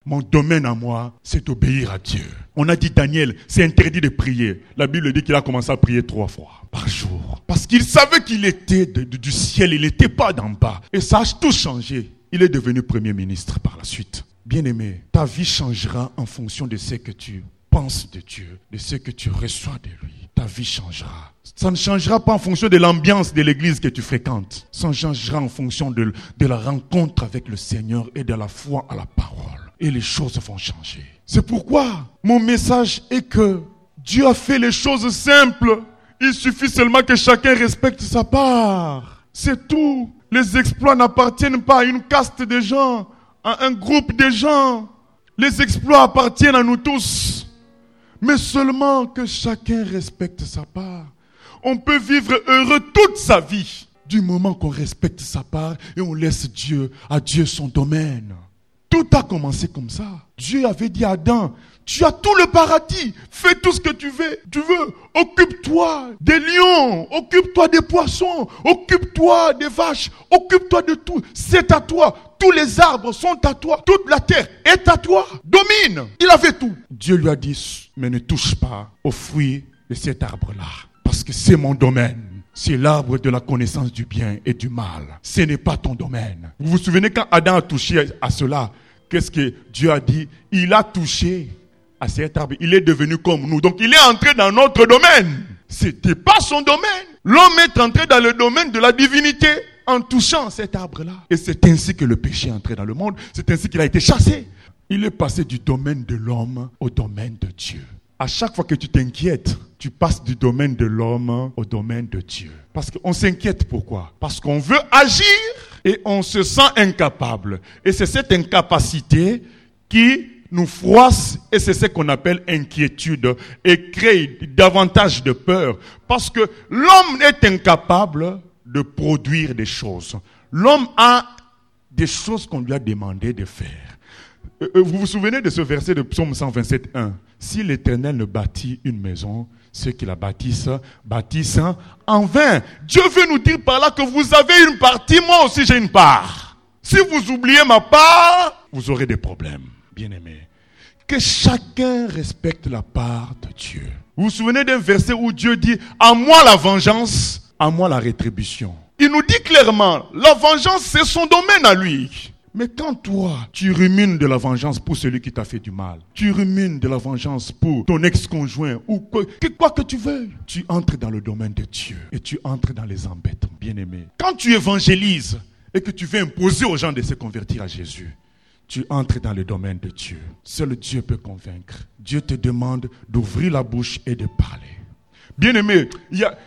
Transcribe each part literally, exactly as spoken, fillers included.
Mon domaine à moi, c'est d'obéir à Dieu. On a dit Daniel, c'est interdit de prier. La Bible dit qu'il a commencé à prier trois fois par jour. Parce qu'il savait qu'il était de, de, du ciel, il n'était pas d'en bas. Et ça a tout changé. Il est devenu Premier ministre par la suite. Bien-aimé, ta vie changera en fonction de ce que tu penses de Dieu, de ce que tu reçois de lui. Ta vie changera. Ça ne changera pas en fonction de l'ambiance de l'église que tu fréquentes. Ça changera en fonction de, de la rencontre avec le Seigneur et de la foi à la parole. Et les choses vont changer. C'est pourquoi mon message est que Dieu a fait les choses simples. Il suffit seulement que chacun respecte sa part. C'est tout. Les exploits n'appartiennent pas à une caste de gens, à un groupe de gens. Les exploits appartiennent à nous tous. Mais seulement que chacun respecte sa part. On peut vivre heureux toute sa vie du moment qu'on respecte sa part et on laisse Dieu, à Dieu son domaine. Tout a commencé comme ça. Dieu avait dit à Adam, tu as tout le paradis, fais tout ce que tu veux. Tu veux, occupe-toi des lions, occupe-toi des poissons, occupe-toi des vaches, occupe-toi de tout. C'est à toi. Tous les arbres sont à toi. Toute la terre est à toi. Domine. Il avait tout. Dieu lui a dit, mais ne touche pas aux fruits de cet arbre-là. Parce que c'est mon domaine. C'est l'arbre de la connaissance du bien et du mal. Ce n'est pas ton domaine. Vous vous souvenez quand Adam a touché à cela, qu'est-ce que Dieu a dit? Il a touché à cet arbre. Il est devenu comme nous. Donc il est entré dans notre domaine. C'était pas son domaine. L'homme est entré dans le domaine de la divinité en touchant cet arbre-là. Et c'est ainsi que le péché est entré dans le monde. C'est ainsi qu'il a été chassé. Il est passé du domaine de l'homme au domaine de Dieu. À chaque fois que tu t'inquiètes, tu passes du domaine de l'homme au domaine de Dieu. Parce qu'on s'inquiète pourquoi? Parce qu'on veut agir et on se sent incapable. Et c'est cette incapacité qui nous froisse et c'est ce qu'on appelle inquiétude et crée davantage de peur. Parce que l'homme est incapable de produire des choses. L'homme a des choses qu'on lui a demandé de faire. Vous vous souvenez de ce verset de Psaume cent vingt-sept, un? Si l'Éternel ne bâtit une maison, ceux qui la bâtissent, bâtissent en vain. Dieu veut nous dire par là que vous avez une partie, moi aussi j'ai une part. Si vous oubliez ma part, vous aurez des problèmes, bien-aimés. Que chacun respecte la part de Dieu. Vous vous souvenez d'un verset où Dieu dit, à moi la vengeance, à moi la rétribution. Il nous dit clairement, la vengeance c'est son domaine à lui. Mais quand toi, tu rumines de la vengeance pour celui qui t'a fait du mal, tu rumines de la vengeance pour ton ex-conjoint ou quoi que, quoi que tu veux, tu entres dans le domaine de Dieu et tu entres dans les embêtements, bien-aimés. Quand tu évangélises et que tu veux imposer aux gens de se convertir à Jésus, tu entres dans le domaine de Dieu. Seul Dieu peut convaincre. Dieu te demande d'ouvrir la bouche et de parler. Bien-aimés, il y a,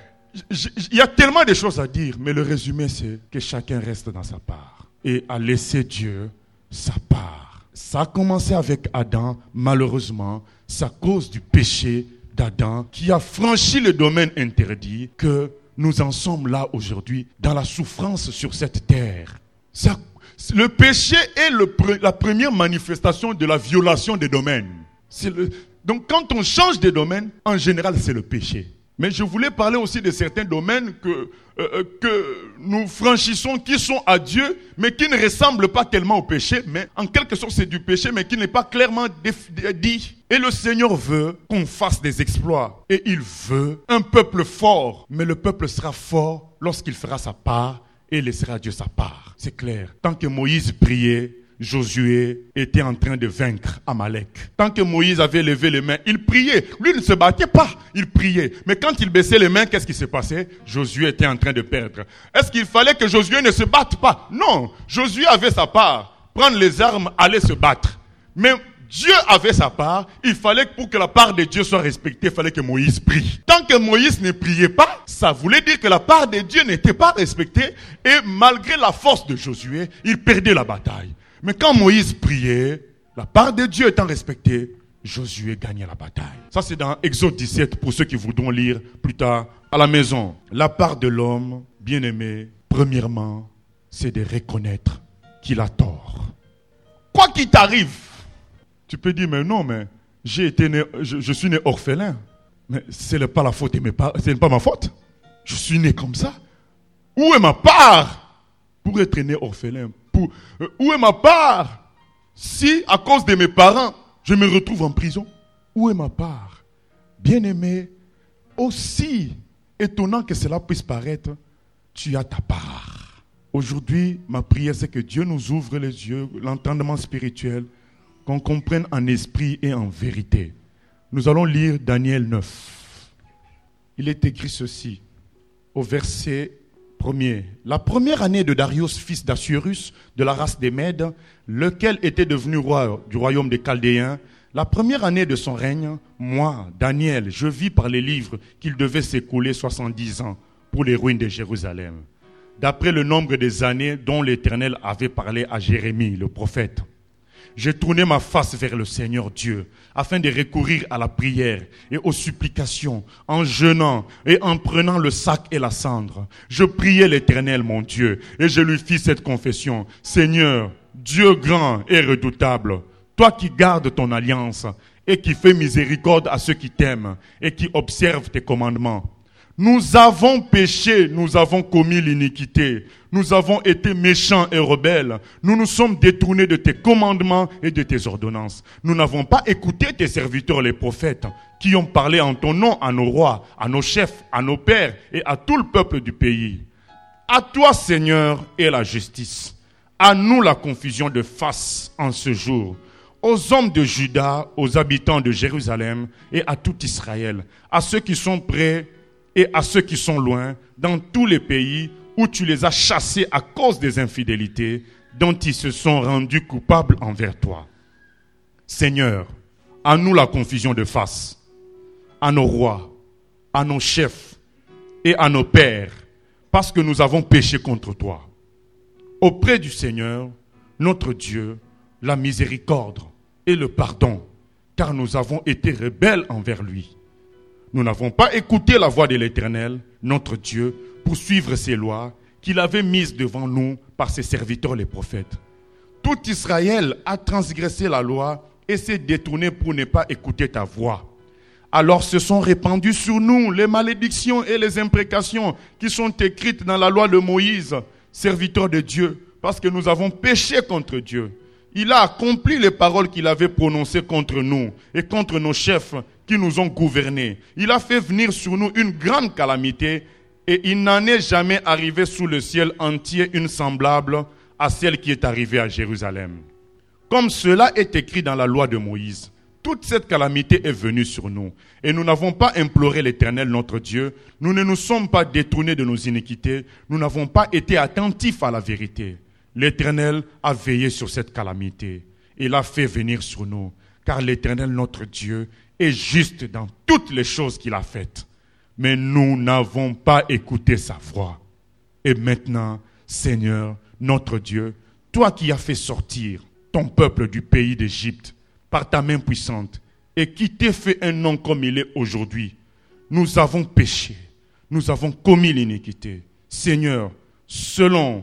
il y a tellement de choses à dire, mais le résumé c'est que chacun reste dans sa part. Et à laisser Dieu sa part. Ça a commencé avec Adam, malheureusement, c'est à cause du péché d'Adam qui a franchi le domaine interdit que nous en sommes là aujourd'hui dans la souffrance sur cette terre. Ça, le péché est le, la première manifestation de la violation des domaines. C'est le, donc quand on change de domaine, en général c'est le péché. Mais je voulais parler aussi de certains domaines que, euh, que nous franchissons, qui sont à Dieu, mais qui ne ressemblent pas tellement au péché, mais en quelque sorte c'est du péché, mais qui n'est pas clairement dit. Et le Seigneur veut qu'on fasse des exploits. Et il veut un peuple fort. Mais le peuple sera fort lorsqu'il fera sa part et laissera à Dieu sa part. C'est clair. Tant que Moïse priait, Josué était en train de vaincre Amalek. Tant que Moïse avait levé les mains, il priait. Lui ne se battait pas, il priait. Mais quand il baissait les mains, qu'est-ce qui se passait? Josué était en train de perdre. Est-ce qu'il fallait que Josué ne se batte pas? Non, Josué avait sa part. Prendre les armes, aller se battre. Mais Dieu avait sa part. Il fallait que pour que la part de Dieu soit respectée, il fallait que Moïse prie. Tant que Moïse ne priait pas, ça voulait dire que la part de Dieu n'était pas respectée. Et malgré la force de Josué, il perdait la bataille. Mais quand Moïse priait, la part de Dieu étant respectée, Josué gagnait la bataille. Ça c'est dans Exode dix-sept pour ceux qui voudront lire plus tard à la maison. La part de l'homme, bien-aimé, premièrement, c'est de reconnaître qu'il a tort. Quoi qu'il t'arrive, tu peux dire mais non, mais j'ai été né, je, je suis né orphelin. Mais ce n'est pas la faute de mes parents, ce n'est pas ma faute. Je suis né comme ça. Où est ma part pour être né orphelin? Pour, euh, où est ma part? Si, à cause de mes parents, je me retrouve en prison, où est ma part? Bien-aimé, aussi étonnant que cela puisse paraître, tu as ta part. Aujourd'hui, ma prière, c'est que Dieu nous ouvre les yeux, l'entendement spirituel, qu'on comprenne en esprit et en vérité. Nous allons lire Daniel neuf. Il est écrit ceci, au verset premier. La première année de Darius, fils d'Assuérus, de la race des Mèdes, lequel était devenu roi du royaume des Chaldéens, la première année de son règne, moi, Daniel, je vis par les livres qu'il devait s'écouler soixante-dix ans pour les ruines de Jérusalem, d'après le nombre des années dont l'Éternel avait parlé à Jérémie, le prophète. J'ai tourné ma face vers le Seigneur Dieu, afin de recourir à la prière et aux supplications, en jeûnant et en prenant le sac et la cendre. Je priai l'Éternel, mon Dieu, et je lui fis cette confession. Seigneur, Dieu grand et redoutable, toi qui gardes ton alliance et qui fais miséricorde à ceux qui t'aiment et qui observent tes commandements. Nous avons péché, nous avons commis l'iniquité, nous avons été méchants et rebelles, nous nous sommes détournés de tes commandements et de tes ordonnances. Nous n'avons pas écouté tes serviteurs les prophètes qui ont parlé en ton nom à nos rois, à nos chefs, à nos pères et à tout le peuple du pays. À toi, Seigneur, est la justice. À nous la confusion de face en ce jour. Aux hommes de Juda, aux habitants de Jérusalem et à tout Israël, à ceux qui sont près et à ceux qui sont loin, dans tous les pays où tu les as chassés à cause des infidélités dont ils se sont rendus coupables envers toi. Seigneur, à nous la confusion de face, à nos rois, à nos chefs et à nos pères, parce que nous avons péché contre toi. Auprès du Seigneur, notre Dieu, la miséricorde et le pardon, car nous avons été rebelles envers lui. Nous n'avons pas écouté la voix de l'Éternel, notre Dieu, pour suivre ses lois qu'il avait mises devant nous par ses serviteurs les prophètes. Tout Israël a transgressé la loi et s'est détourné pour ne pas écouter ta voix. Alors se sont répandues sur nous les malédictions et les imprécations qui sont écrites dans la loi de Moïse, serviteur de Dieu, parce que nous avons péché contre Dieu. Il a accompli les paroles qu'il avait prononcées contre nous et contre nos chefs qui nous ont gouvernés. Il a fait venir sur nous une grande calamité et il n'en est jamais arrivé sous le ciel entier une semblable à celle qui est arrivée à Jérusalem. Comme cela est écrit dans la loi de Moïse, toute cette calamité est venue sur nous et nous n'avons pas imploré l'Éternel notre Dieu, nous ne nous sommes pas détournés de nos iniquités, nous n'avons pas été attentifs à la vérité. L'Éternel a veillé sur cette calamité et l'a fait venir sur nous, car l'Éternel notre Dieu est juste dans toutes les choses qu'il a faites. Mais nous n'avons pas écouté sa voix. Et maintenant, Seigneur, notre Dieu, toi qui as fait sortir ton peuple du pays d'Égypte par ta main puissante et qui t'es fait un nom comme il est aujourd'hui, nous avons péché, nous avons commis l'iniquité. Seigneur, selon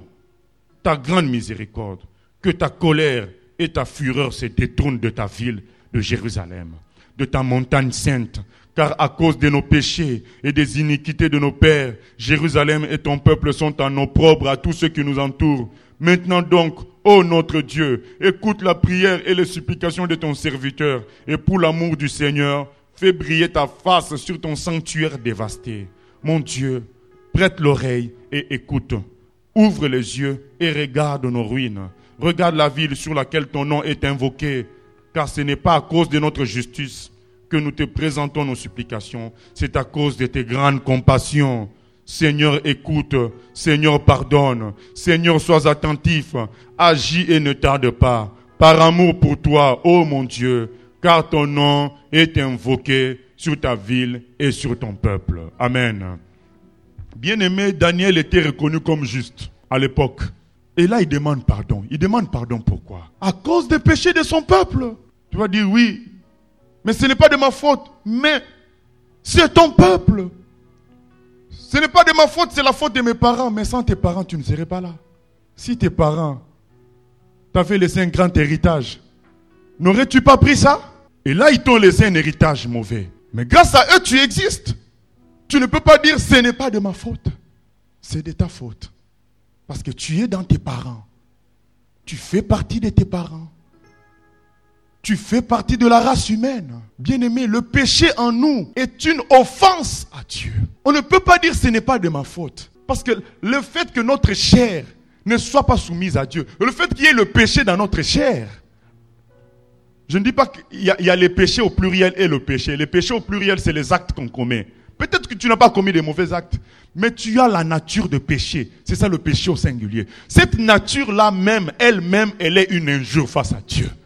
ta grande miséricorde, que ta colère et ta fureur se détournent de ta ville de Jérusalem, de ta montagne sainte, car à cause de nos péchés et des iniquités de nos pères, Jérusalem et ton peuple sont en opprobre à tous ceux qui nous entourent. Maintenant donc, ô notre Dieu, écoute la prière et les supplications de ton serviteur, et pour l'amour du Seigneur, fais briller ta face sur ton sanctuaire dévasté. Mon Dieu, prête l'oreille et écoute. Ouvre les yeux et regarde nos ruines. Regarde la ville sur laquelle ton nom est invoqué, car ce n'est pas à cause de notre justice que nous te présentons nos supplications, c'est à cause de tes grandes compassions. Seigneur, écoute. Seigneur, pardonne. Seigneur, sois attentif. Agis et ne tarde pas. Par amour pour toi, ô mon Dieu, car ton nom est invoqué sur ta ville et sur ton peuple. Amen. Bien-aimé, Daniel était reconnu comme juste à l'époque. Et là, il demande pardon. Il demande pardon pourquoi? À cause des péchés de son peuple. Tu vas dire oui, mais ce n'est pas de ma faute. Mais c'est ton peuple. Ce n'est pas de ma faute, c'est la faute de mes parents. Mais sans tes parents, tu ne serais pas là. Si tes parents t'avaient laissé un grand héritage, n'aurais-tu pas pris ça? Et là, ils t'ont laissé un héritage mauvais. Mais grâce à eux, tu existes. Tu ne peux pas dire ce n'est pas de ma faute. C'est de ta faute. Parce que tu es dans tes parents. Tu fais partie de tes parents. Tu fais partie de la race humaine. Bien-aimé, le péché en nous est une offense à Dieu. On ne peut pas dire ce n'est pas de ma faute. Parce que le fait que notre chair ne soit pas soumise à Dieu, le fait qu'il y ait le péché dans notre chair, je ne dis pas qu'il y a, il y a les péchés au pluriel et le péché. Les péchés au pluriel, c'est les actes qu'on commet. Peut-être que tu n'as pas commis des mauvais actes, mais tu as la nature de péché. C'est ça le péché au singulier. Cette nature-là même, elle-même, elle est une injure face à Dieu.